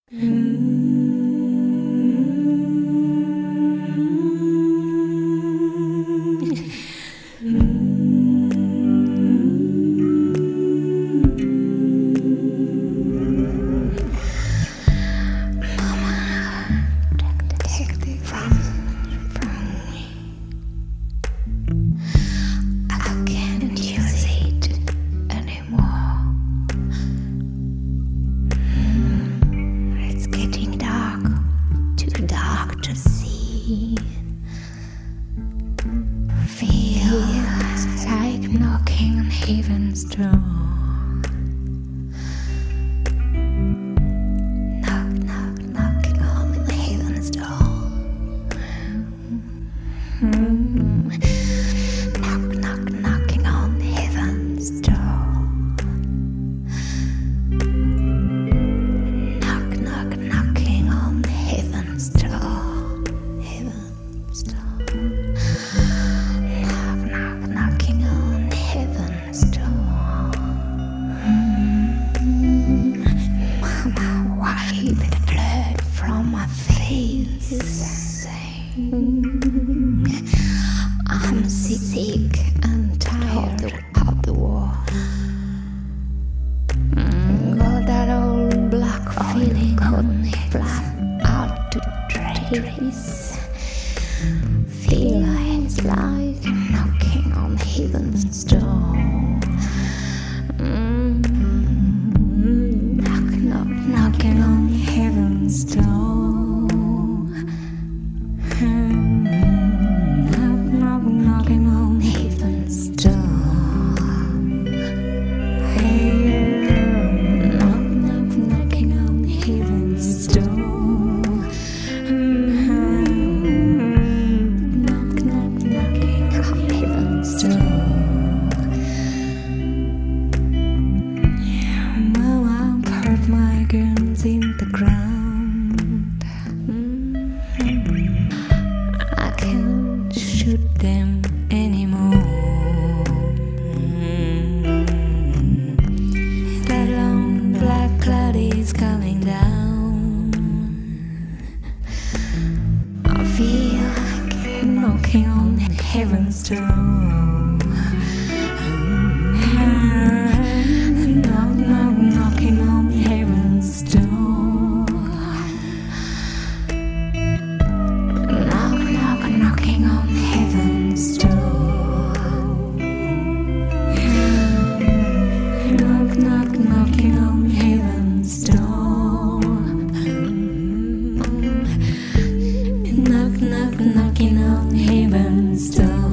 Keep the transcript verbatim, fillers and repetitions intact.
Feels like knocking on heaven's door. Knock, knock, knocking on heaven's door. Mm. Knock, knock, knocking on heaven's door. Knock, knock, knocking on heaven's door. Heaven's door. Wipe the blood from my face. I'm sick and tired of the war. Got that old black feeling on flat out to trace. Feel like it's like knocking on heaven's door. Knocking on heaven's door. Knock, knock, knocking on heaven's door. Hey, knock, knock, knocking on heaven's door. Knock, knock, knocking on heaven's door. My guns in the ground. Mm-hmm. I can't shoot them anymore. Mm-hmm. That long black cloud is coming down. I feel like knocking on heaven's door. Knock, knock, knocking on heaven's door. Knock, knock, knocking on heaven's door. Knock, knock, knocking on heaven's door. Knock, knock, knocking on heaven's door.